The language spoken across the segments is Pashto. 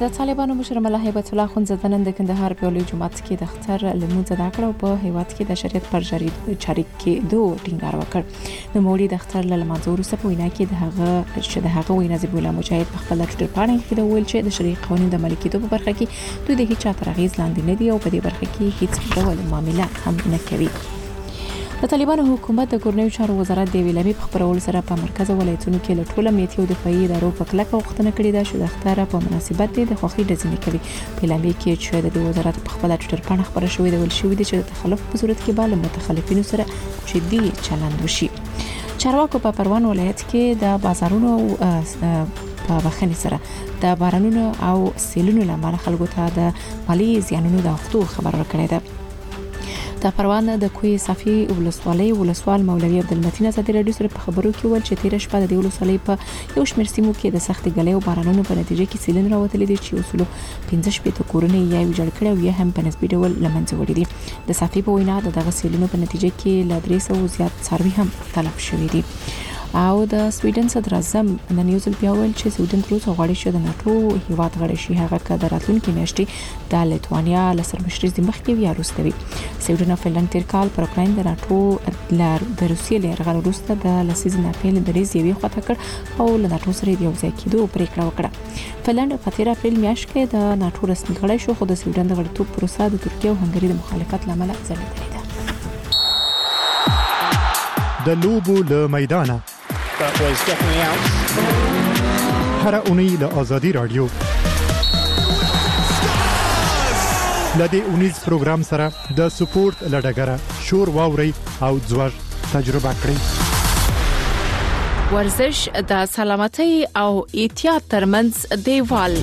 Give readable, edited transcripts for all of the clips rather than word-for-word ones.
د طالبانو مشر ملا هیبت الله اخندزاده نن د کندهار په لوی جومات کې د اختر لمونځ ادا کړ او په هیواد کې د شریعت پر جاری کېدو ټینګار وکړ. د مولوی د اختر لمانځه وروسته په وینا کې د هغه وینا ذبیح الله مجاهد په خپل ټویټر باندې کې د ویل چې د شرعي قوانینو د عملي کېدو په برخه کې دوی د هیڅ چا تر اغیز لاندې نه دي او په دې برخه کې هیڅ ډول معامله هم نه کوي. د طالبانو حکومت د کورنیو چارو وزارت د ویلامي په خبرولو سره په مرکز ولایتونو کې له ټولو امنیتي او دفاعي ادارو په کلکه غوښتنه کړې ده چې د اختر په مناسبت د خوښۍ ډزنې کوي. په ویلامي کې چې د وزارت په خپل ټویټر باندې خبره شوې ده، ویل شوې ده چې د تخلف په صورت کې به له متخلفینو سره جدي چلند وشي. چارواکو په پروان ولایت کې د بازارونو په بخښنې سره د بارانونو او سیلونو لامل خلکو ته د مالي زیانونو د اخته خبر ورکړی ده. د پروان د کوی صافي ولسوال مولوي عبدالمتین ازادي رادیو سره په خبرو کې ویل چې تیر شپه د ولسوالۍ په یو شمېر سیمو کې د سخت ګلې او بارانونو په نتیجه کې سیلون راوتلې دي چې اصول 15 کورونه یې ویجاړ کړي او یا هم په نسبي ډول لمنځه وړي دي. د صافي په وینا دغه سیلونو په نتیجه کې ل 300 زیات څاروي هم تلف شوي دي. او د سویډن صدر اعظم د نیوزل بیا ویل چې سویډن تر اوسه غواړي چې د ناتو هیواد غړی شي، هغه که د راتلونکي میاشتې د لیتوانیا له سرمشرۍ مخکې یا وروسته وي. سویډن او فنلند تیر کال پر اوکراین د ناتو د روسیې له یرغل وروسته د لسیزې نه پیل دریځ یې خواته کړ او له ناتو سره یو ځای کېدو پریکړه وکړه. فنلند په 13 اپریل میاشت کې د ناتو رسمي غړی شو، خو د سویډن د غړیتوب پروسه د ترکیه او هنګري د مخالفت لامل ځنډېدلې ده. د لوبو له میدانه That was definitely out. هر اونۍ له آزادي رادیو لدې اونیز پروګرام سره د سپورت لډګره شور واوري او ځوړ تجربه کړئ. ورزش د سلامتۍ او احتیاط ترمنځ دیوال.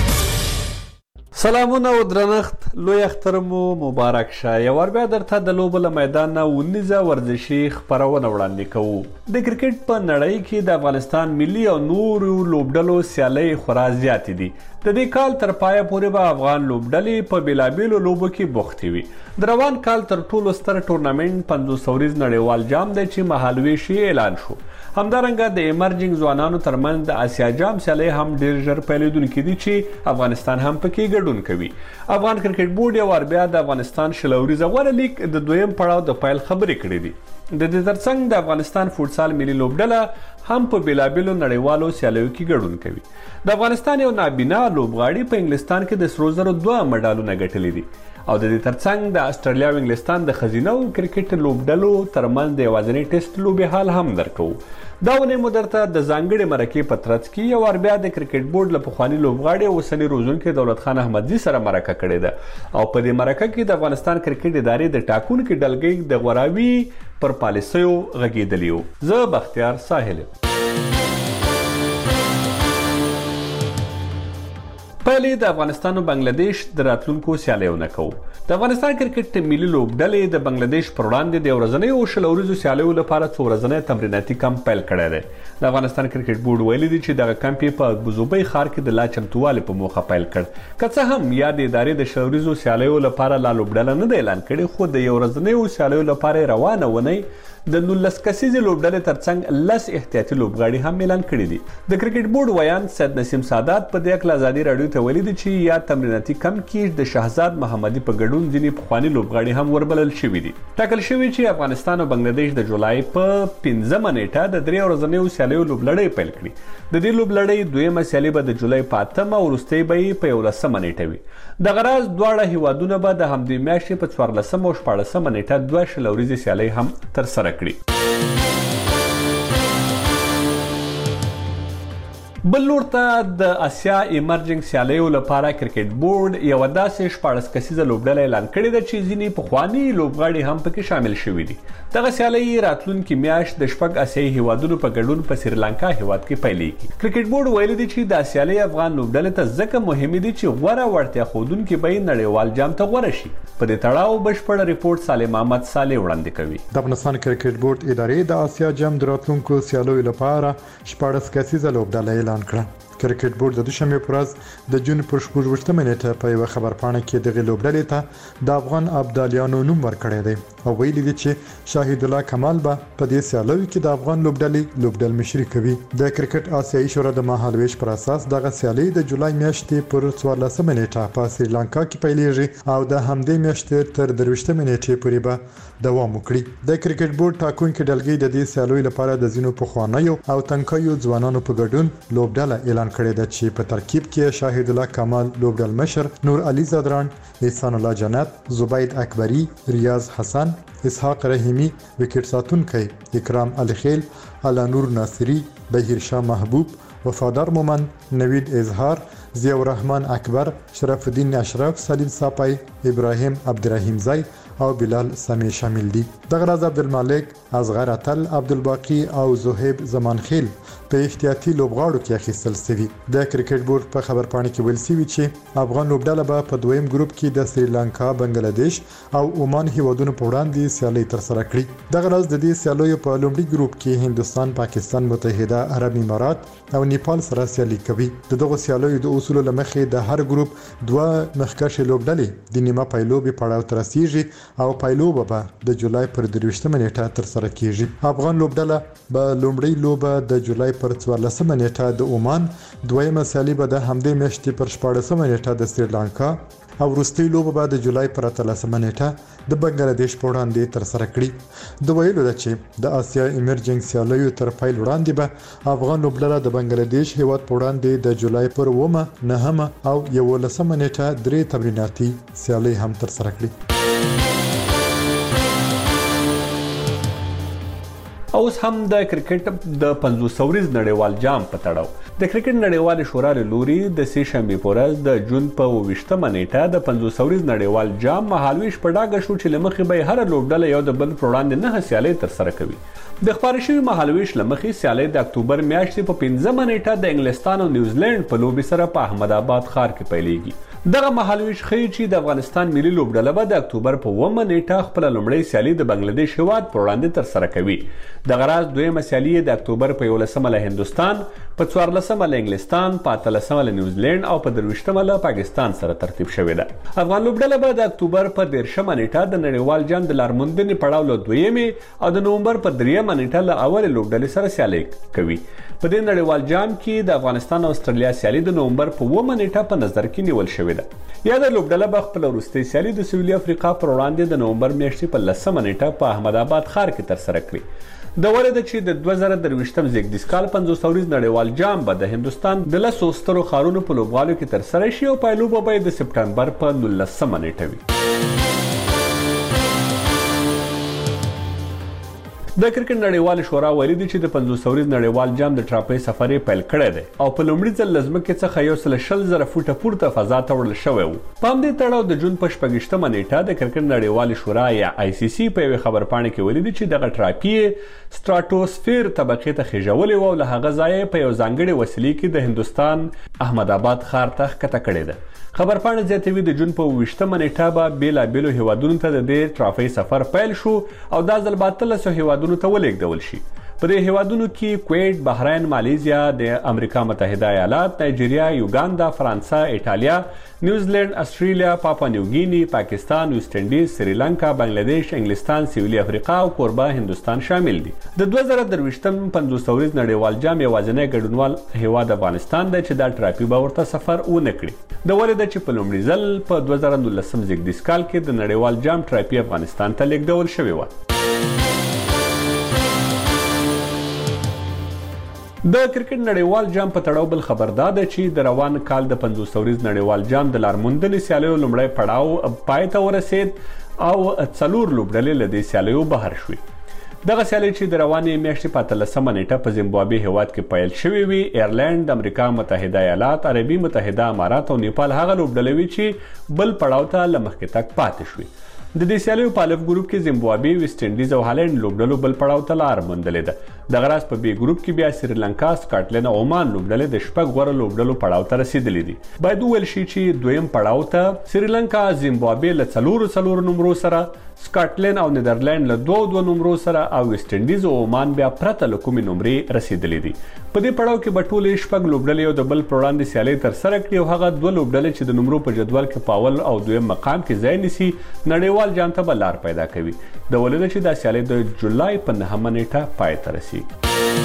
سلامونه او درنښت، لوی اختر مو مبارک شه. یو ور بیا درته د لوبو له میدان نه ونیزه ورزشي خبرونه وړاندې کوو. د کرکټ په نړۍ کې د افغانستان ملي او نورو لوبډلو سیالۍ خورا زیاتې دي. د دې کال تر پایه پورې به افغان لوبډلې په بیلابیلو لوبو کې بوختې وي. د روان کال تر ټولو ستر ټورنمنټ 500 ورځ نړیوال جام دی چې مهالویش اعلان شو. همدارنګه د ایمرجنګ ځوانانو ترمنځ د آسیا جام سیالۍ هم ډیر ژر پیلېدونکې دي چې افغانستان هم پکې ګډون کوي. افغان کرکټ بورډ یو ور بیا د افغانستان شلوريزه غوړه لیګ د دویم پړاو د پیل خبرې کړې دي. د دې ترڅنګ د افغانستان فوټسال ملي لوبډله هم په بیلابیلو نړیوالو سیالیو کې ګډون کوي. د افغانستان یو نابینا لوبغاړي په انګلستان کې د سرو زرو 2 مډالونه ګټلي دي او د دې ترڅنګ د استرالیا او انګلستان د خزینه او کرکټ لوبډلو ترمنځ د یوازینی ټیسټ لوبې حال هم درکو. دا ونه مدرته د ځانګړي مرکې په ترڅ کې یو ور بیا د کرکټ بورډ له پخواني لوبغاړي او اوسني روزونکي دولت خان احمدزي سره مرکه کړې ده او په دې مرکه کې د افغانستان کرکټ ادارې د ټاکونکو ډلګۍ د غوراوي پر پالیسیو غږېدلی وو. زه بختیار ساحل. پهلې د افغانستان او بنگلاديش د راتلونکو سیالیو نه کوو. د افغانستان کرکټ ملي لوبډلې د بنگلاديش پر وړاندې د ورځنۍ او شلوريزو سیالیو لپاره څو ورځنی تمریناتي کمپ پیل کړی دی. د افغانستان کرکټ بورډ ویلي دی چې دغه کمپ په بوزوبۍ ښار کې د لا چمتووالي په موخه پیل کړ. که څه هم یا د ادارې د شلوريزو سیالیو لپاره لا لوبډله نه دی اعلان کړی، خو د یو ورځنۍ سیالیو لپاره روانه ونی د 19 کسیزې لوبډلې ترڅنګ 10 احتیاطي لوبغاړي هم اعلان کړي دي. د کرکټ بورډ ویان سید نسیم سادات په دې اړه آزادي رادیو ته ویلي دي چې یا تمریناتي کمپ کې د شهزاد محمدي په ګډون ځینې پخواني لوبغاړي هم وربلل شوي دي. ټاکل شوي چې افغانستان او بنگلاديش د جولای په 15 نیټه د 3 ورځنیو سیالیو لوبلړۍ پیل کړي. د دې لوبلړۍ دویمه سیالي به د جولای په 8 او وروستۍ به یې په 11 نیټه وي. دغه راز دواړه هیوادونه به د همدې میاشتې په 14 او 14 نیټه 2 شلوريزې سیالۍ هم ترسره کړي. بل لور ته د اسیا ایمرجنګ سیالیو لپاره کرکټ بورډ یو داسې 14 کسیزه لوبډله اعلان کړې ده چې ځینې پخواني لوبغاړي هم پکې شامل شوي دي. دغه سیالۍ راتلونکي میاشت د 6 اسیایي هیوادونو په ګډون په سریلانکا هیواد کې پیلېږي. کرکټ بورډ ویلي دی چې دا سیالۍ افغان لوبډلې ته ځکه مهمې دي چې غوره وړتیا ښودونکي به یې نړیوال جام ته غوره شي. په دې تړاو بشپړ ریپورت سالم احمد صالح وړاندې کوي. د افغانستان کرکټ بورډ ادارې د اسیا جام د راتلونکو سیالیو لپاره 14 کسیزه لوبډله اعلان کړه. کرکټ بورډ د دوشنبه پر ورځ د جون پر 14 منېټه په یو خبرپاڼه کې د لوبډلې ته د افغان ابدالیانو نوم ورکړی دی او ویلي دي چې شاهد الله کمال به په دې سیالیو کې د افغان لوبډل مشري کوي. د کرکټ آسیایي شورا د مهالويش پر اساس دغه سیالي د جولای میاشتې پر 14 منېټه په سریلانکا کې پیلېږي او د همدې میاشتې تر 23 منېټې پورې به دوام وکړي. د کرکټ بورډ ټاکونکي ډلګۍ د دې سیالیو لپاره د ځینو پخوانیو او تنکیو ځوانانو په ګډون لوبډله اعلان کړې ده چې په ترکیب کې شاهد الله کمال لوبډل مشر، نور علي زدران، احسان الله جنت، زبید اکبری، ریاض حسن، اسحاق رحیمی، وکټ ساتونکی اکرام الخیل، علانور ناصری، بهیر شاه محبوب، وفادار مومن، نوید اظهار، ضیاء الرحمن اکبر، شرف الدین اشرف، سلیم صاپای، ابراهیم عبدالرحیم زئی او بلال سمی شامل دي. دغه راز عبدالمالک، اصغر اتل، عبدالباقی او زهیب زمانخیل په احتیاطي لوبغاړو کې اخیستل شوي. د کرکټ بورډ په خبرپاڼه کې ویل شوی چې افغان لوبډله به په دویم ګروپ کې د سریلانکا، بنگلاديش او عمان هیوادونو په وړاندې سیالي ترسره کړي. دغه راز د دې سیالیو په لومړي ګروپ کې هندستان، پاکستان، متحده عرب امارات او نیپال سره سیالي کوي. دغه سیالیو د اصولو لمخې د هر ګروپ دوه مخکښ لوبډلې د نیمه پایلوبې پړاو ته رسیږي او پایلوبه به د جولای پر 23 منېټه ترسره کیږي. افغان لوبډله به لومړی لوبه د جولای پر 14 منېټه د عمان، دویمه سیالي به د همدې میاشتې پر 14 منېټه د سریلانکا او وروستۍ لوبه به د جولای پر 13 منېټه د بنگلاديش په وړاندې ترسره کړي. د ویلو ده چې د آسیا ایمرجنګ سیالیو تر پیل وړاندې به افغان لوبډله د بنگلاديش هیواد په وړاندې د جولای پر 9 او 11 منېټه 3 تمریناتي سیالي هم ترسره کړي. اوس هم د کرکټ د 500 ورځ نړیوال جام په تړاو د کرکټ نړیوال شورا له لوري د سه شنبه په ورځ د جون په 20 منېټه د 500 ورځ نړیوال جام مهالويش په ډاګه شو چې لمخې به هر لوبډله یو د بل پر وړاندې نه سیالي ترسره کوي. د خبرې شوی مهالويش لمخې سیالي د اکتوبر میاشتې په 15 منېټه د انګلستان او نیوزیلند په لوبي سره په احمد آباد ښار کې پیلېږي. دغه مهالويش ښیي چې د افغانستان ملي لوبډله به د اکتوبر په 9 منېټه خپل لومړی سیالي د بنگلاديش هیواد پر وړاندې ترسره کوي. دغه راز دویمه سیالي د اکتوبر په 11 له هندستان، په 14 له انګلستان، په 13 له نیوزیلند او په 23 له پاکستان سره ترتیب شوې ده. افغان لوبډله به د اکتوبر په 13 منېټه د نړیوال جام د لارموندنې پړاو له دویمې او د نومبر په 3 منېټه له اول لوبډلې سره سیالي کوي. په دې نړیوال جام کې د افغانستان او استرالیا سیالي د نومبر په 9 منېټه په نظر کې نیول شوې ده. یا د لوبډله به خپل وروستۍ سیالي د سویلي افریقا پر وړاندې د نومبر میاشتې په 10 منېټه په احمد آباد ښار کې ترسره کړي. د وړه د چې د 2023 زیږدیز کال 500 ورځ نړیوال جام به د هندستان د 10 سترو ښارونو په لوبغالو کې ترسره شي او پایلوبه به د سپټمبر په 19 منېټه وي. د کرکټ نړیوال شورا ویلي دي چې د 500 ورځ نړیوال جام د ټراپۍ سفر پیل کړی دی او په لومړي ځل لزمکه څخه 120,000 فوټه پورته فضا ته وړل شوی و. په همدې تړاو د جون په 28 منېټه د کرکټ نړیوال شورا یا ICC په یوه خبرپاڼه کې ویلي دي چې دغه ټراپۍ سټراتوسفیر طبقې ته خېژولې و او له هغه ځایه په یو ځانګړي وسیلې کې د هندستان احمد آباد ښار ته ښکته کړې ده. خبرپاڼه زیاتوي د جون په 20 منېټه به بیلابیلو هیوادونو ته د دې ټرافۍ سفر پیل شو او دا ځل به 1300 هیوادونو ته ولېږدول شي. په دې هیوادونو کې کویت، بحرین، مالیزیا، د امریکا متحده ایالات، نایجیریا، یوګاندا، فرانسه، ایټالیا، نیوزیلند، استرالیا، پاپوا نیوګینی، پاکستان، ویسټ انډیز، سریلانکا، بنگلاديش، انګلستان، سویلي افریقا او کوربه هندستان شامل دي. د 2023 500 ورځ نړیوال جام یوازینی ګډونوال هیواد افغانستان دی چې دا ټراپي به ورته سفر ونه کړي. د ولې د چې په لومړي ځل په 2019 زیږدیز کال کې د نړیوال جام ټراپي افغانستان ته لیږدول شوې و. د کرکټ نړیوال جام په تړاو بل خبر دا ده چې د روان کال د 500 ورځ نړیوال جام د لارموندنې سیالیو لومړی پړاو پای ته ورسید او 4 لوبډلې له دې سیالیو بهر شوې. دغه سیالي چې د روانې میاشتې په 13 منېټه په زیمبابوې هیواد کې پیل شوې وي، ایرلند، امریکا متحده ایالات، عربي متحده امارات او نیپال هغه لوبډلې وي چې بل پړاو ته له مخکې تګ پاتې شوې. د دې سیالیو په الف ګروپ کې زیمبابوې، ویسټ انډیز او هالند لوبډلو بل پړاو ته لار موندلې ده. دغه راز په بي ګروپ کې بیا سریلانکا، سکاټلند او عمان لوبډلې د شپږ غوره لوبډلو پړاو ته رسیدلې دي. باید وویل شي چې دویم پړاو ته سریلانکا، زیمبابوې له 4 نمرو سره، سکاټلند او نیدرلند له 2 نمرو سره او ویسټ انډیز او عمان بیا پرته له کومې نمرې رسیدلې دي. په دې پړاو کې به ټولې شپږ لوبډلې یو د بل پر وړاندې سیالي ترسره کړي او هغه 2 لوبډلې چې د نمرو په جدول کې په اول او دویم مقام کې ځای نیسي نړیوال جام ته به لار پیدا کوي. د ولې چې دا سیالي د جولای په 9 نیټه پای ته رسیږي.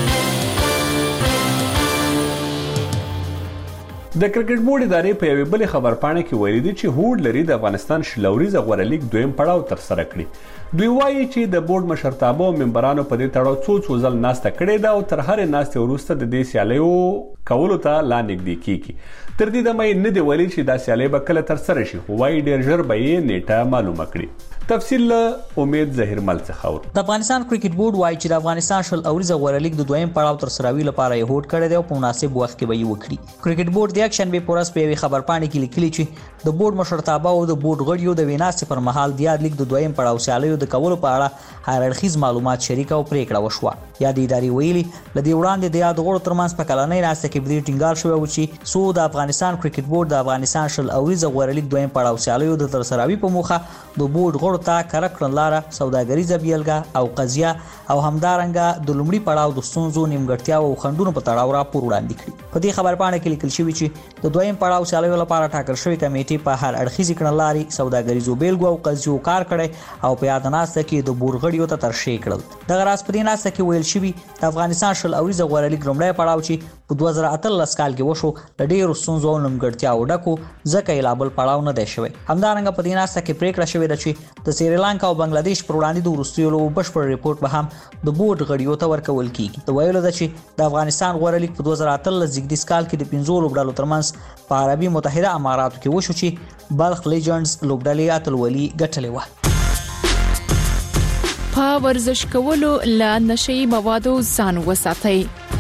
د کرکټ بورډ ادارې په یوې بلې خبرپاڼه کې ویلي دي چې هوډ لري د افغانستان شلوريزه غوره لیګ دویم پړاو ترسره کړي. دوی وایي چې د بورډ مشرتابه او ممبرانو په دې تړاو څو ځل ناسته کړې ده او تر هرې ناستې وروسته د دې سیالیو کولو ته لا نږدې کیږي. تر دې دمه نه دی ویلي چې دا سیالي به کله ترسره شي، خو وایي ډېر ژر به یې نیټه معلومه کړي. تفصیل له امید ظهیرمل څخه اورو. د افغانستان کرکټ بورډ وایي چې د افغانستان شل اوریزه غوره لیګ د دویم پړاو ترسروي لپاره یې هوډ کړی دی او په مناسب وخت کې به یې وکړي. کرکټ بورډ د یک شنبه په ورځ په یوې خبرپاڼه کې لیکلي چې د بورډ مشرتابه او د بورډ غړیو د ویناستې پر مهال د یاد لیګ د دویم پړاو سیالیو د کولو په اړه هر اړخیز معلومات شریک او پریکړه وشوه. یا د ادارې ویلي لدې وړاندې د یاد غړو ترمنځ په کلنۍ ناسته کې بدی ټینګار شوی و چې سو د افغانستان کرکټ بورډ د افغانستان شل اوریزه غوره لیګ دویم پړاو سیالیو د ترسروي په موخه د بورډ غړو ته کړکړن لاره، سوداګریزه بیلګه او قضیه او همدارنګه د لومړي پړاو د ستونزو، نیمګړتیاو او خنډونو په تړاو راپور وړاندې کړي. په دې خبرپاڼه کې لیکل شوی چې د دویم پړاو سیالیو لپاره ټاکل شوی کمیټې په هر اړخیزې کړنلارې، سوداګریزو بیلګو او قضیو کار کړی او په یاد ناسته کې د بورډ غړیو ته ترشح کړل. دغه راز په دې ناسته کې ویل شوی د افغانستان شل اوریزه غوره لیګ لومړی پړاو چې په 2018 کال کې وشو د ډېرو ستونزو او نیمګړتیاو ډکو ځکه یې لا بل پړاو نه دی شوی. همدارنګه په دې ناسته کې پریکړه شوې ده چې د سریلانکا او بنگلادیش پر وړاندې د وروستیو لوبو بشپړ ریپورت به هم د بورډ غړیو ته ورکول کیږي. د ویلو ده چې د افغانستان غوره لیګ په 2018 زیږدیز کال کې د 15 لوبډلو ترمنځ په عربي متحده اماراتو کې وشو چې بلخ لیجنډز لوبډلې اتلولي ګټلې وه. په ورزش کولو له نشئی موادو ځان وساتئ.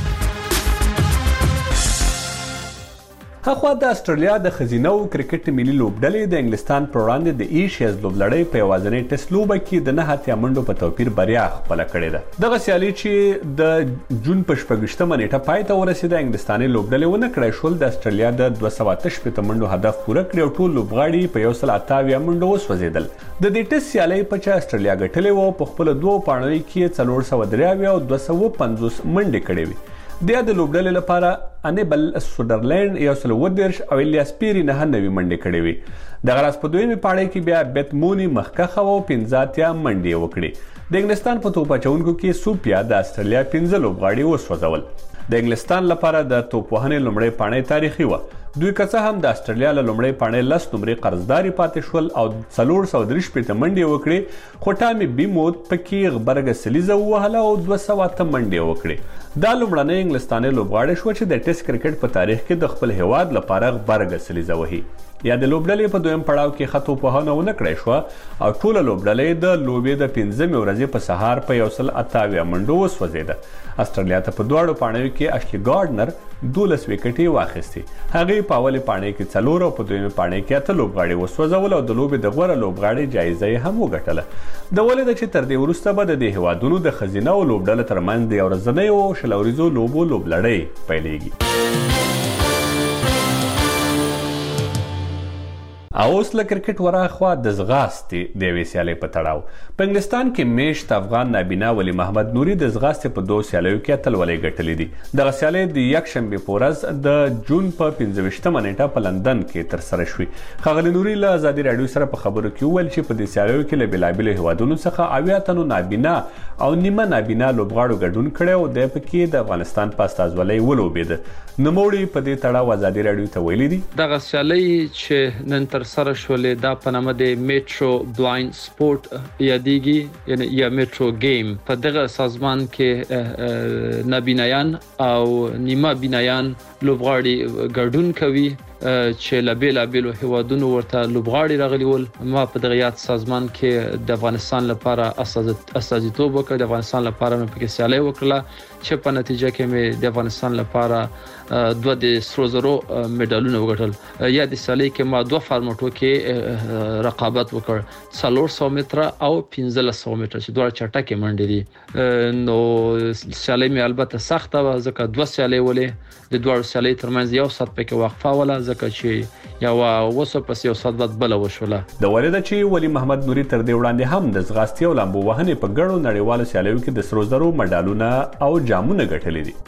هغه د استرالیا د خزینو کرکټ ملي لوبډلې د انګلستان پر وړاندې د ایشیز لوبلړۍ په یوازینۍ ټیسټ لوبه کې د 9 منډو په توپیر بریا خپل کړې ده. دغه سیالي چې د جون په 14مه نیټه پای ته ورسېده، انګلستاني لوبډلې ونه کړای شول د استرالیا د 288 منډو هدف پوره کړ او ټول لوبغاړي په 128 منډو وسوځیدل. د دې ټیسټ سیالي په چا استرالیا ګټلې وو، په خپل دوه پاڼو کې 483 او 250 منډې کړې وي. د لوبډلې لپاره انیبل سودرلند 130 او الیاس پیری 99 منډې کړې وي. دغه راز په دویمه پاړۍ کې بیا بیت مونی مخکخه او 15 منډې وکړې. د انګلستان په توپ اچونکو کې سوپیا د استرالیا 15 لوبغاړي وسوځول. د انګلستان لپاره د توپ وهنې لومړی پاڼۍ تاریخي و. دوی که څه هم د استرالیا له لومړۍ پاڼۍ 10 نمرې قرضداري پاتې شول او 433 منډې وکړې، خو ټامي بیموت پکې غبرګ سلیزه ووهله او 208 منډې وکړې. دا لومړنی انګلستاني لوبغاړی شو چې د ټیسټ کرکټ په تاریخ کې د خپل هیواد لپاره غبرګ سلیزه وهي. یا د لوبډلې په دویم پړاو کې خطو په هنه ونه کړی شو او ټول لوبډلې د لوبې د 15 ورځې په سهار په 128 منډو وسوځیده. استرالیا ته په دوړو پاڼو کې اشلی ګارډنر 12 وکټې واخیستې. هغه په اولې پاڼې کې 4 او په دویمه پاڼې کې 8 لوبغاړي وسوځول او د لوبې د غوړه لوبغاړي جایزه هم وګټله. د ولې د چې تر دې وروسته به د هیوادونو د خزینه او لوبډلې ترمنځ د ورځنۍ او شلوريزو لوبو لوبلړۍ پیلېږي. اوس له کرکټ وراخوا د ځغاستې د یوې سیالۍ په تړاو په انګلستان کې میشت افغان نابینا ولی محمد نوري د ځغاستې په 2 سیالیو کې اتلولۍ ګټلې دي. دغه سیالۍ د یکشنبه په ورځ د جون په 15مه نیټه په لندن کې ترسره شوې. ښاغلي نوري له ازادي راډیو سره په خبرو کې وویل چې په دې سیالیو کې له بېلابېلو هیوادونو څخه 80 تنو نابینا او نیمه نابینا لوبغاړو ګډون کړی او د پکې د افغانستان په استازولۍ ولوبېده. نوموړي په دې تړاو ازادي راډیو ته ویلي دي دغه سیالۍ چې نن سره شولې دا په نامه د میټرو بلایند سپورت یادېږي، یعنی یا میټرو گیم. په دغه سازمان کې نابینایان او نیمه بینایان لوبغاړي ګډون کوي چې لابیلو هیوادونو ورته لوبغاړي راغلي ول. ما په دغه یاد سازمان کې د افغانستان لپاره استازیتوب وکړ، د افغانستان لپاره مې پکې سیالي وکړه چې په نتیجه کې مې د افغانستان لپاره 2 د سرو زرو میډالونه وګټل. یا د سیالي کې ما 2 فارمټو کې رقابت وکړ، 400 متره او 1500 متره چې دوه چټکه منډې دي. نو سیالي مې البته سخته و ځکه 2 سیالي ولې د دوه سیالي ترمنځ یو سات پکې وقفه ولا ځکه چې یو وسو پس یو سات بعد بل وشوله. د ولید چې ولی محمد نوري تر دې وړاندې هم د زغاستي او لامبو وهنې په ګڼو نړیوالو سیالیو کې د سرو زرو مډالونه او جامونه ګټلي دي.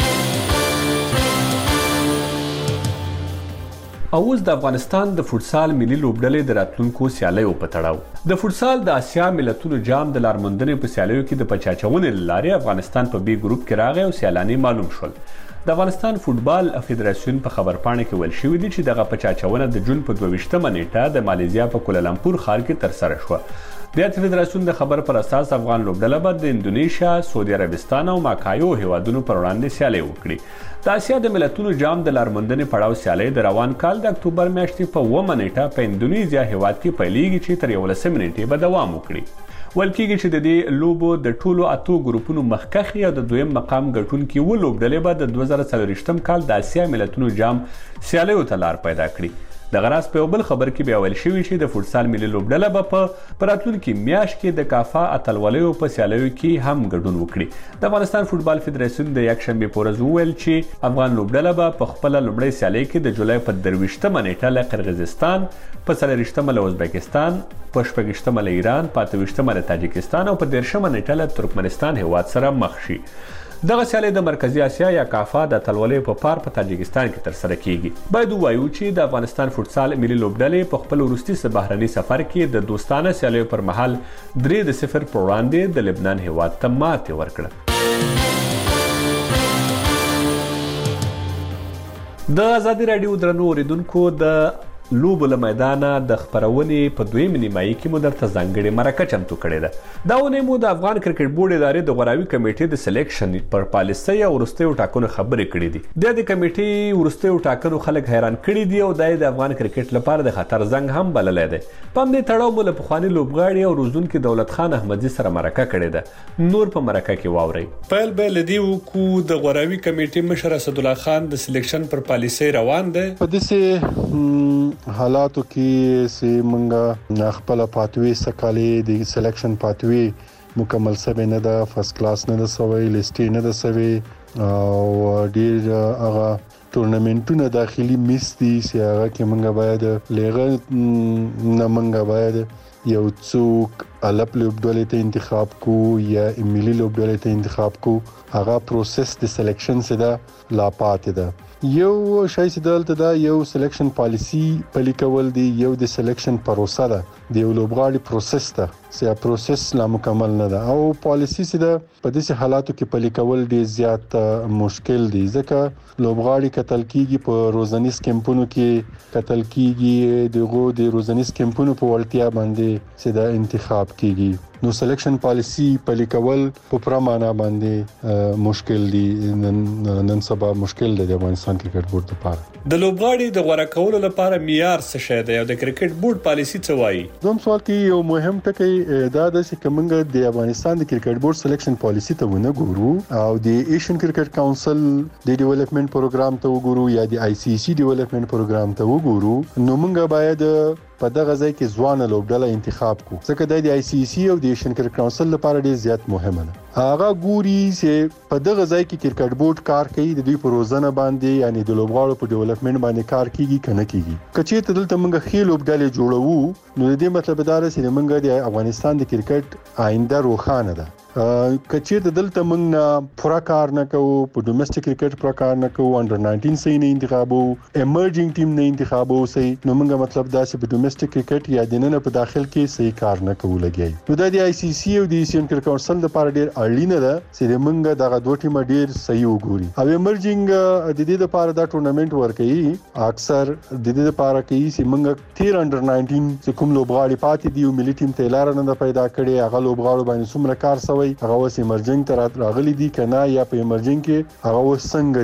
او اوس د افغانستان د فوټسال ملي لوبډلې د راتلونکو سیالیو په تړاو د فوټسال د اسیا ملتونو جام د لارموندنې په سیالیو کې د پچاچونې لارې افغانستان په بي ګروپ کې راغی او سیالانی معلوم شول. د افغانستان فوټبال فدراسیون په خبرپاڼه کې ویل شوی دی چې دغه پچاچونه د جون په 22مه نیټه د مالیزیا په کوالالمپور ښار کې ترسره شوه. د فدراسیون د خبر پر اساس افغان لوبډله به د اندونیشیا، سعودي عربستان او ماکایو هیوادونو پر وړاندې سیالي وکړي. د اسیا د ملتونو جام د لارموندنې پړاو سیالي د روان کال د اکتوبر میاشتې په 9مه نیټه په اندونیزیا هیواد کې پیلېږي چې تر 11مه نیټې به دوام وکړي. ویل کېږي چې د دې لوبو د ټولو 8 ګروپونو مخکښې او د دویم مقام ګټونکي و لوبډلې به د 2024م کال د اسیا ملتونو جام سیالیو ته لار پیدا کړي. د غراس په بل خبر کې بیا ویل شوی چې د فوټسال ملي لوبډله به په راتلونکي میاشت کې د کافا اتلولیو په سیالیو کې هم ګډون وکړي. د افغانستان فوټبال فدراسیون د یکشنبه په ورځ وویل چې افغان لوبډله به په خپل لومړی سیالي کې د جولای په 23مه نیټه له قرغیزستان، په 30مه له ازبکستان، په 28مه له ایران، په 28مه له تاجکستان او په 30مه نیټه له ترکمنستان هیواد سره مخ شي. دغه سیالي د مرکزی اسیا یا کافا د اتلولۍ په پار په تاجکستان کې ترسره کیږي. باید ووایو چې د افغانستان فوټسال ملي لوبډلې په خپل وروستي بهرني سفر کې د دوستانه سیالیو پر مهال 3-0 پر وړاندې د لبنان هیواد ته ماتې ورکړه. د ازادي راډیو درنو اوریدونکو د لوبو له میدانه د خبرونې په 2 نیمایي کې مو درته ځانګړې مرکه چمتو کړې ده. دا ونې مو د افغان کرکټ بورډ ادارې د غوراوي کمیټې د سلیکشن پر پالیسۍ او وروستیو ټاکنو خبرې کړې دي. د کمیټې وروستیو ټاکنو خلک حیران کړي دي او د افغان کرکټ لپاره د خطر زنګ هم بللی دی. په همدې تړاو مو له پخواني لوبغاړي او روزونکي دولت خان احمدزي سره مرکه کړې ده. نور په مرکه کې واورئ. پیل به لدی وکړو د غوراوي کمیټې مشر اسدالله خان د سلیکشن پر پالیسۍ روان دی. په دې حالاتو کې سي منګه خپل پاتوي سکالي د سلیکشن پاتوي مکمل سوي نه ده، فرست کلاس نه ده سوي، لیسټي نه ده سوي او ډیر هغه ټورنمنټونه داخلي میس دي چې هغه کې منګه باید لغه نه منګه باید یو څوک الپ لوبډلې ته انتخاب کو یا ملي لوبډلې ته انتخاب کو. هغه پروسس د سلیکشن څخه لا پاتې ده. یو شای چې دلته دا یو سلیکشن پالیسی پلي کول دی، یو د سلیکشن پروسه ده، د یو لوبغاړي پروسس ته سیا پروسس لا مکمل نه ده او پالیسی چې ده په دې حالاتو کې پلي کول ډیر زیات مشکل دی ځکه لوبغاړي قتل کیږي په روزنیز کیمپونو کې قتل کیږي دغه د روزنیز کیمپونو په ولټیا باندې چې دا انتخاب کیږي. نو سلیکشن پالیسی پلي کول په پرمانه باندې مشکل دی، نن سبا مشکل دی د افغانستان کرکټ بورډ لپاره. د لوبغاړي د غوړه کولو لپاره معیار څه شی دی او د کرکټ بورډ پالیسی څه وایي؟ دوم سوال کې یو مهم ټکی دا د کومنګ د افغانستان د کرکټ بورډ سلیکشن پالیسی ته ونه ګورو او د ایشین کرکټ کونسل د ډیولپمنٹ پروګرام ته وګورو یا د آی سی سی ډیولپمنٹ پروګرام ته وګورو. نو موږ باید په دغه ځای کې ځوان لوبډله انتخاب کو ځکه د آی سی سی او د ایشین کرکټ کونسل لپاره ډیر زیات مهمه ده. هغه ګوري چې په دغه ځای کې کرکټ بورډ کار کوي د دوی پروژنه باندې یعنی د لوبغاړو په ډیولپمنٹ باندې کار کوي کنه کوي. کچې ته دلته موږ خې لوبډله جوړو نو د دې مطلب دا دی چې موږ د افغانستان د کرکټ آینده روښانه ده. کچې ته دلته موږ پورا کار نه کوو په ډومېسټک کرکټ پورا کار نه کوو، انډر 19 صحیح نه انتخابو، ایمرجنګ ټیم نه انتخابو صحیح، نو موږ مطلب دا چې په ډومېسټک کرکټ یا دننه په داخل کې صحیح کار نه کوو لګي. نو د آی سی سی او د ایشین کرکټ کونسل لپاره ډیر اړینه ده چې موږ دغه دوه ټیم ډیر صحیح وګوري. او ایمرجنګ د دې لپاره دا ټورنمنت ورکوي اکثر د دې لپاره کوي چې موږ تیر انډر 19 چې کوم لوبغاړي پاتې دی او ملي ټیم ته لار نه پیدا کړي هغه لوبغاړو باندې څومره کار سوی هغه وس ایمرجنګ تر راغلي دي کنه یا په ایمرجنګ کې هغه وس څنګه دي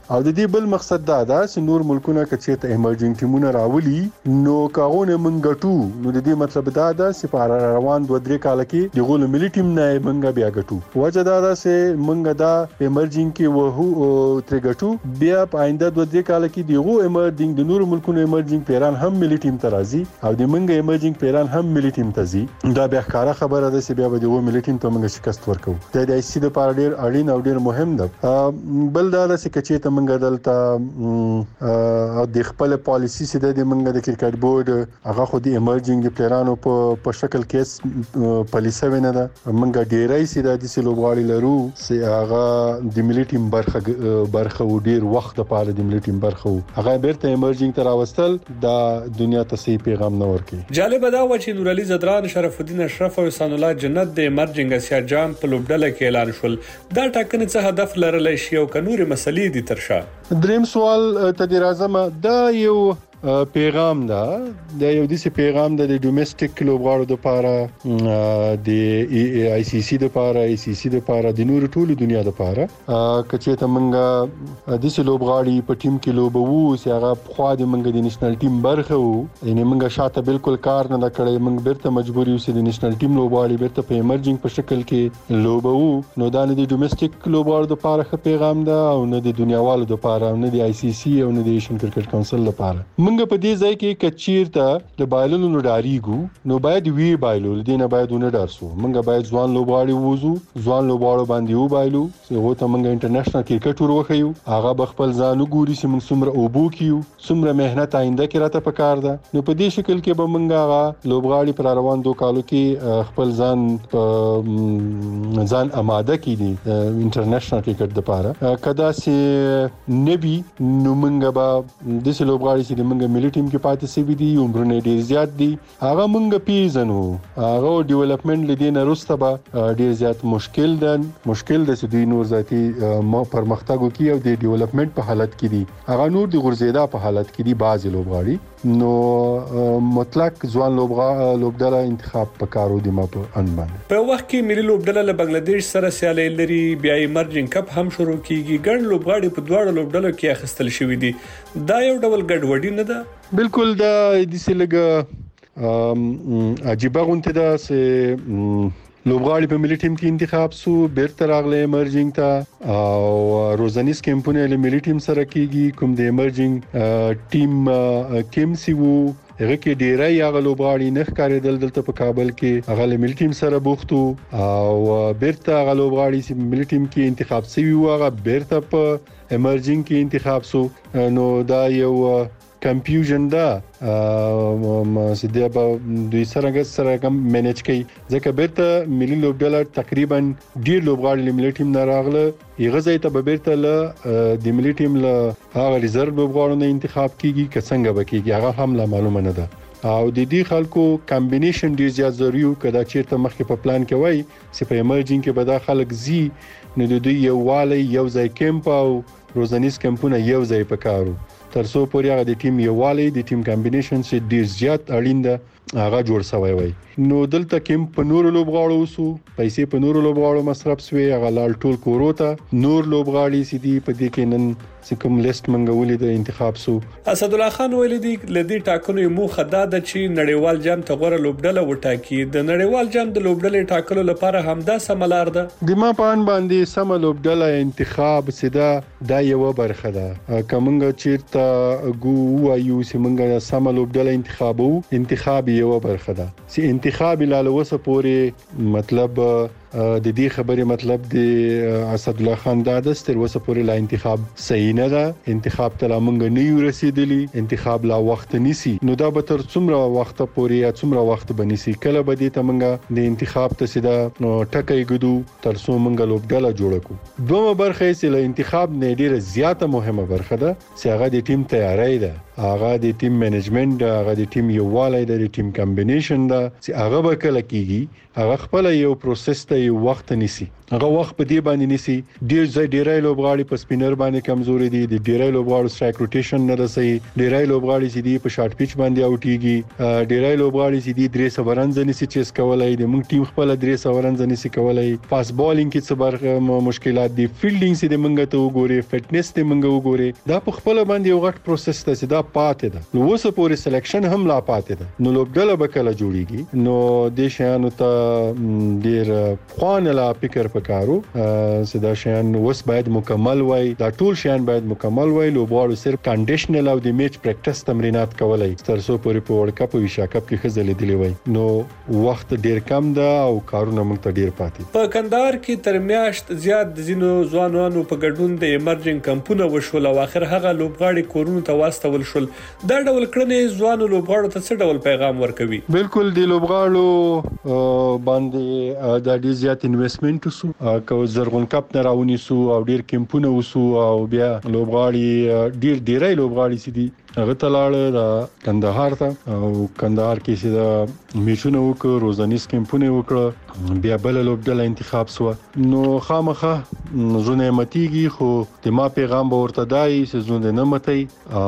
او د دې بل مقصد دا ده چې نور ملکونه کچې ته ایمرجنګ ټیمونه راولي نو کاغونه منګټو نو د دې مطلب دا ده چې په روان 2-3 کال کې د غول ملي ټیم نه منګه بیا ګټو وجه دا ده چې منګه دا ایمرجنګ کې وو تر ګټو بیا په آینده 2-3 کال کې د غو ایمرجنګ د نور ملکونو ایمرجنګ پیران هم ملي ټیم ته راځي او د منګه ایمرجنګ پیران هم ملي ټیم ته ځي دا بیا ښکارا خبره ده چې بیا به د غو ملي ټیم ته منګه شکست ورکو د آی سی د پاره ډیر اړین او ډیر مهم ده بل دا چې کچې ته منګه دلته د خپل پالیسی سره د منګه د کرکټ بورډ هغه خو د ایمرجنګ پلیرانو په شکل کې پالیسي ونه ده منګه ډیرای سي د دې لوبغاړي لرو چې هغه د ملي ټیم برخه و ډیر وخت لپاره د ملي ټیم برخه هغه بیرته ایمرجنګ تر راوستل د دنیا ته صحیح پیغام نه ورکي جالب دا و چې نور علي زدران شرف الدین اشرف او احسان الله جنت د ایمرجنګ اسیا جام په لوبډله کې اعلان شول دا ټاکنې څه هدف لرلی شي او کنوري مسلې دي ترشا دریم سوال ته راځم دا یو پیغام دا د یو داسې پیغام د ډومېسټک لوبغاړو لپاره د آی سی سی لپاره ای سی سی لپاره د نور ټولو دنیا لپاره کچې ته منګه د دې لوبغاړي په ټیم کې لوبو چې هغه خو د منګه د نېشنل ټیم برخه وو یعنی منګه شاته بالکل کار نه کړی منګه بیرته مجبور یو چې د نېشنل ټیم لوبغاړي بیرته په ایمرجنګ په شکل کې لوبو نو دا نه د ډومېسټک لوبغاړو لپاره ښه پیغام ده او نه د دنیاوالو لپاره نه د آی سی سی او نه د ایشین کرکټ کونسل لپاره منګه په دې ځای کې کچیر ته د بایلونو نو ډاریګو نو باید وی بایلو دینه باید ونه ډارسو منګه باید ځوان لوبغاړي ووزو ځوان لوبغاړو باندې و بایلو چې هو ته منګه انټرنیشنل کرکټ وروخیو هغه بخپل ځانو ګوري چې موږ څومره اوبو کیو څومره مهنت آینده کې راته پکار ده نو په دې شکل کې به منګه لوبغاړي پر روان 2 کالو کې خپل ځان آماده کړي انټرنیشنل کرکټ لپاره کدا سي نبي نو منګه به د دې لوبغاړي چې منګه ملي ټیم کې پاتې سوي دي عمرونه ډیر زیات دي هغه مونږ پیژنو هغه ډیولپمنٹ لدین وروسته به ډیر زیات مشکل ده چې دوی نور ذاتی پرمختګ کوي او د ډیولپمنٹ په حالت کې دي هغه نور د غرزیدا په حالت کې دي بعض لوبغاړي نو مطلق ځوان لوبډله انتخاب پکارو دي ما په انبان په وخت کې ملي لوبډله له بنگلاديش سره سیالي لري بیا ایمرجنګ کپ هم شروع کیږي ګڼ لوبغاړي په دواړو لوبډلو کې اخیستل شوی دي دا یو ډول ګډوډي نه ده بالکل دا د سلګه عجیب غونته ده چې لوبغاړي په ملي ټیم کې انتخاب سو بیرته راغله ایمرجنګ ته او روزانیز کیمپونه له ملي ټیم سره کیږي کوم د ایمرجنګ ټیم کیم سی وو هغه کې ډیرای هغه لوبغاړي نه ښکارېدل دلته په کابل کې هغه له ملي ټیم سره بوختو او بیرته هغه لوبغاړي چې ملي ټیم کې انتخاب سوي وو هغه بیرته په ایمرجنګ کې انتخاب سو نو دا یو کنفیوژن ده چې دا به دوی سره کوم مینیج کوي ځکه بیرته ملي لوبډله تقریبا ډیر لوبغاړي ملي ټیم نه راغله یغه ځای ته به بیرته له د ملي ټیم له هغه ریزرو لوبغاړو نه انتخاب کیږي که څنګه وکړي هغه هم لا معلومه نه ده او د دې خلکو کمبینیشن ډیر زیات ضروري او کدا چیرته مخکې په پلان کې وای چې په ایمرجنګ کې به دا خلک زی نو د دوی یو والی یو ځای کیمپ او روزانیز کمپونه یو ځای پکارو ترڅو پورې هغه د ټیم یووالی د ټیم کمبینیشن چې ډیر زیات اړین ده هغه جوړ شوی وای نو دلته کوم په نور لوبغاړو وسو پیسې په نور لوبغاړو مصرف سوی هغه لال ټول کوروته نور لوبغاړي سي دي په دې کې نن کوم لیست منغولې د انتخاب سو اسد الله خان ویل دي لدی ټاکنو مو خدا د چې نړیوال جام ته غوړه لوبډله وټاکي د نړیوال جام د لوبډلې ټاکلو لپاره همدا سملار ده د ما پان باندې سم لوبډله انتخاب سیده دا یو برخه ده کومنګ چیرته ګو وایو سیمنګ سم لوبډله انتخاب یو برخه ده سی انتخاب لاله وسه پورې مطلب د دې خبرې مطلب د اسد الله خان د ستر وسه پورې لا انتخاب صحیح نه ده انتخاب ته لمنګ نه یو رسیدلی انتخاب لا وخت نیسی نو دا به تر څومره وخت پورې یا څومره وخت بنسي کله به دې ته منګه د انتخاب ته سیده ټکای ګدو تر څو منګه لوبډله جوړ کو دومره برخه چې له انتخاب نه ډیره زیاته مهمه برخه ده چې هغه د ټیم تیاری ده هغه د ټیم منیجمنت ده هغه د ټیم یووالی ده د ټیم کمبینیشن ده چې هغه به کله کیږي هغه خپل یو پروسس ته ته وخت نیسي هغه وخت په دې باندې نیسي ډیرای لوبغاړي په سپینر باندې کمزوري دي د ډیرای لوبغاړو سټرایک روټیشن نه رسي ډیرای لوبغاړي چې دي په شارټ پیچ باندې اوټيږي ډیرای لوبغاړي چې دي 300 رنز نشي چیس کولای د موږ ټیم خپل 300 رنز نشي کولای فاست بالینګ کې څه برخه مشکلات دي فیلډینګ چې د موږ ته وګوري فټنس ته موږ وګوري دا په خپل باندې یو غټ پروسس ته چې دا پاتې ده نو اوس پورې سلیکشن هم لا پاتې ده نو لوبډله به کله جوړیږي نو د شیانو ته ډیر خوانه لا فکر پکارو سدا شیان وس باید مکمل وای دا ټول شیان باید مکمل وای لوبغاړو صرف کنډیشنل او د میچ پریکټس تمرینات کولای ترڅو پورې په ورلد کپ او ایشیا کپ کې خزل دی وای نو وخت ډیر کم ده او کارونه موږ ته ډیر پاتې په کندهار کې تر میاشت زیات د زینو ځوانانو په ګډون د ایمرجنګ کمپونه وشول او اخر هغه لوبغاړي کورونو ته واستول شول دا ډول کړنې ځوانو لوبغاړو ته څه ډول پیغام ورکوي بالکل د لوبغاړو باندې د ډیر زیات انویسټمنټ وسو کو زرغون کپ نه راونی سو او ډیر کمپونه وسو او بیا لوبغاړي ډیرای لوبغاړي سي دي هغه تلاړه د کندهار ته او کندهار کې چې د میچونو وکړو روزانیز کمپونه وکړو بیا بل لوبډله انتخاب سو نو خامخه زونه متيږي خو د ما پیغام به ورته دای چې زونه نه متي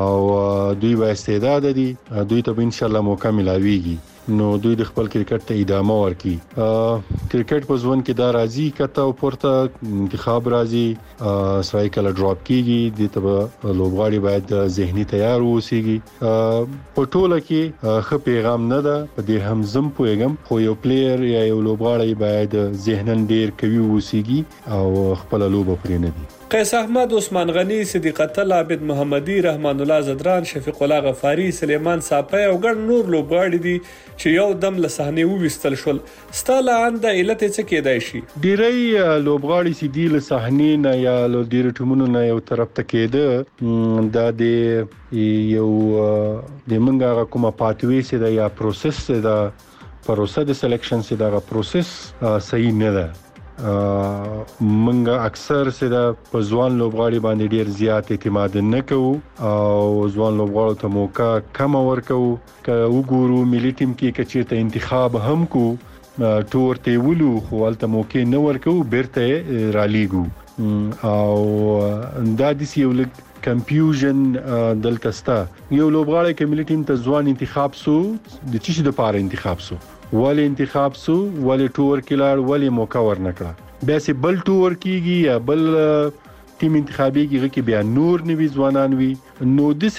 او دوی به استعداد دي دوی ته ان شاء الله موقع ملاويږي نو دوی د خپل کرکټ ته ادامه ورکړي کرکټ په ځوان کې دا راځي کته او پورته انتخاب راځي سړی کله ډراپ کیږي د ته لوبغاړي باید ذهني تیار اوسيږي په ټوله کې خه پیغام نه ده په دې هم زم پوهیږم خو یو پلیئر یا یو لوبغاړی باید ذهنن ډیر قوي اوسيږي او خپل لوب پرې نه دي قیس احمد عثمان غنی صدیق الله عابد محمدی رحمان الله زدران شفیق الله غفاری سلیمان صافی او ګڼ نور لوبغاړي دي چې یو دم له صحنې وویستل شول ستاله انده علت څه کېدای شي ډیرای لوبغاړي چې دی له صحنې نه یا له ډیر ټیمونو نه یو طرف ته کېده دا د یو د منګه کومه پاتوي سي دا یا پروسس دا پروسه د سلیکشن سي دا پروسس صحیح نه ده منګه اکثر سره په ځوان لوبغاړي باندې ډیر زیات اعتماد نه کوو او ځوان لوبغاړو ته موقع کم ورکوو که وګورو ملي ټیم کې کچې انتخاب هم کو تور ته ولو خو الته موقع نه ورکوو بیرته رالیګو او دا د یو لګ کنفیوژن دلته ستا یو لوبغاړی کې ملي ټیم ته ځوان انتخاب سو د چی د پاره انتخاب سو ولی انتخاب سو ولی ټور کلار ولی موقع ورنکړه بیا سي بل ټور کیږي یا بل ټیم انتخابي کې بیا نور نوي ځوانان وي نو د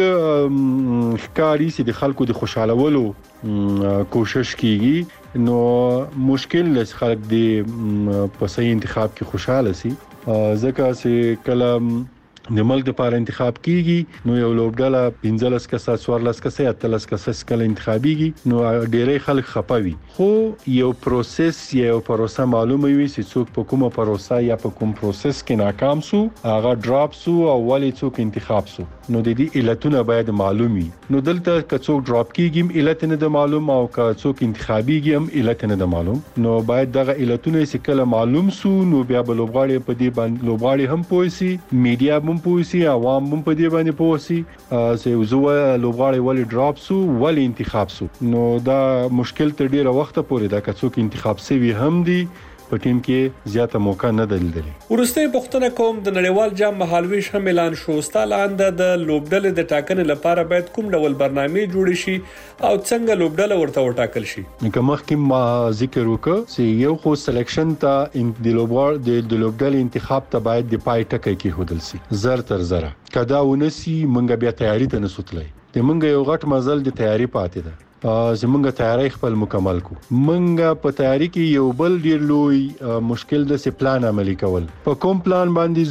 سلګ ښکاری سي د خلکو د خوشالولو کوشش کیږي نو مشکل لس خلک د په صحیح انتخاب کې خوشاله سي ځکه چې کله د ملک د لپاره انتخاب کیږي نو یو لوبډله 15 کسه 14 کسه 13 کسه سکل انتخابيږي نو ډېرې خلک خپوي خو یو پروسس یو پروسه معلومه وي چې څوک په کومه پروسه یا په کوم پروسس کې ناکام سو هغه ډراپ سو او ولی څوک انتخاب سو نو د دې علتونه باید معلومي نو دلته که څوک ډراپ کیږي علت نه د معلوم او که څوک انتخابيږي هم علت نه د معلوم نو باید دغه علتونه چې کله معلوم سو نو بیا به لوبغاړي په دې باندې لوبغاړي هم پوهسي میډیا هم پوهسي عوام هم په دې باندې پوهسي چې زو لوبغاړي ولی ډراپ سو ولی انتخاب سو نو دا مشکل تر ډیره وخت پورې دا که څوک انتخاب سوي هم دي په ټیم کې زیاته موقع نه دلیدلې. ورسته پښتنه کوم د نړیوال جام مهالويش هم اعلان شو ستاله انده د لوبډلې د ټاکنې لپاره باید کوم ډول برنامه جوړ شي او څنګه لوبډله ورته وټاکل شي. کوم مخکې ما ذکر وکړ چې یو خو سلیکشن ته د لوبډلې انتخاب ته باید د پای ټکی کې هودل سي زر تر زره کدا ونسي منګه بیا تیاری ته نسوتلای د منګه یو غټ مزل د تیاری پاتې ده زمونږه تیاری خپل مکمل کو منګه په تیاری کې یو بل ډیر لوی مشکل د سی پلان عملی کول په کوم پلان باندې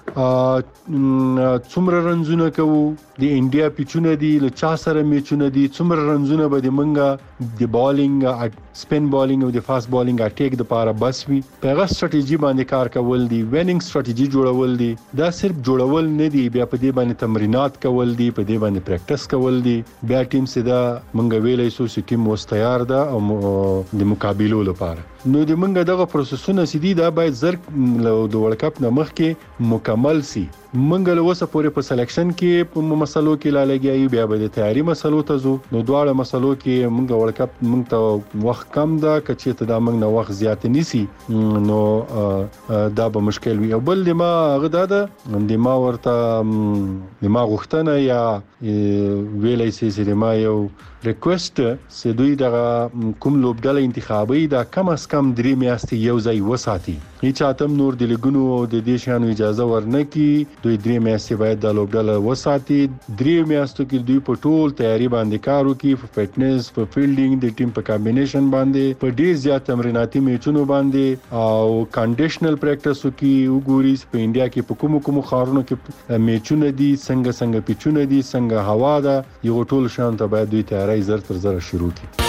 زو څومره رنزونه کوو د انډیا پیچونه دي له چا سره میچونه دي څومره رنزونه به د منګه د بالینګ سپین بالینګ او د فاست بالینګ اټیک د پاره بس وي پیغه ستراتیژي باندې کار کول دي وینینګ ستراتیژي جوړول دي دا صرف جوړول نه دي بیا په دې باندې تمرینات کول دي په دې باندې پریکټس کول دي بیا ټیم سره منګه ویلې سو چې ټیم اوس تیار ده او د مقابلو لپاره نو د منګه دغه پروسسونه سدي دا باید زر د ورلد کپ نه مخکې مکمل سي منګل وسه پورې په سلیکشن کې په مسلو کې لا لګیایو بیا به د تیاری مسلو ته زو نو دواړه مسلو کې منګ ورلد کپ منګ ته وخت کم ده کچې ته دا منګ نه وخت زیات نیسی نو دا به مشکل وي او بل د ما غدا ده د ما ورته د ما غوښتنه یا ویلای سي چې ما یو ریکوست سي دوی دغه کوم لوبډله انتخابي دا کم از کم 3 میاشتې یو ځای وساتي هیڅ اتم نور د لګونو او د دې شانو اجازه ورنکي دوی 3 میاشتې باید د لوبډله وساتي 3 میاشتو کې دوی په ټول تیاری باندې کار وکړي په فټنس په فیلډینګ د ټیم په کمبینیشن باندې په ډیر زیات تمریناتي میچونو باندې او کنډیشنل پریکټس وکړي وګوري په انډیا کې په کوم خارونو کې میچونه دي څنګه پیچونه دي څنګه هوا ده یو ټول شان ته باید دوی تیاری زر تر زر شروع کړي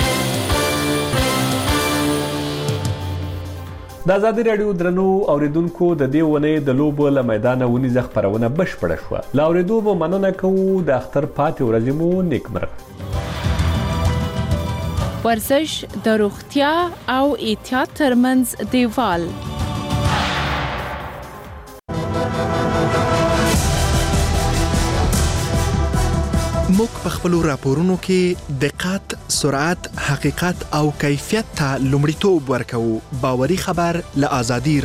د ازادي رادیو درنو اوریدونکو د دې ونې د لوبو له میدان ونیزه خبرونه بشپړه شوه لا اوریدو به مننه کوو د اختر پاتې ورځې مو نیکمرغه ورزش د روغتیا او احتیاط ترمنځ دیوال موږ په خپل راپورونو کې دقت، سرعت، حقیقت او کیفیت ته لومړیتوب ورکوو. باوري خبر له ازادي